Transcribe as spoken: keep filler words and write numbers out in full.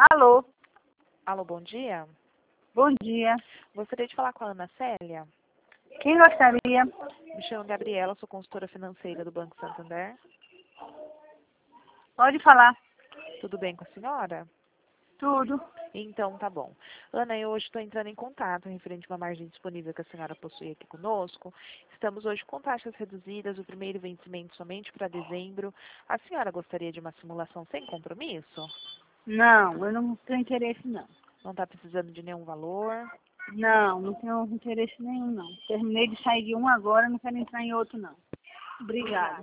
Alô, Alô, bom dia. bom dia. Gostaria de falar com a Ana Célia. Quem gostaria? Me chamo Gabriela, sou consultora financeira do Banco Santander. Pode falar. Tudo bem com a senhora? Tudo. Então, tá bom. Ana, eu hoje estou entrando em contato referente a uma margem disponível que a senhora possui aqui conosco. Estamos hoje com taxas reduzidas, o primeiro vencimento somente para dezembro. A senhora gostaria de uma simulação sem compromisso? Não, eu não tenho interesse não. Não está precisando de nenhum valor? Não, não tenho interesse nenhum não. Terminei de sair de um agora, não quero entrar em outro não. Obrigada.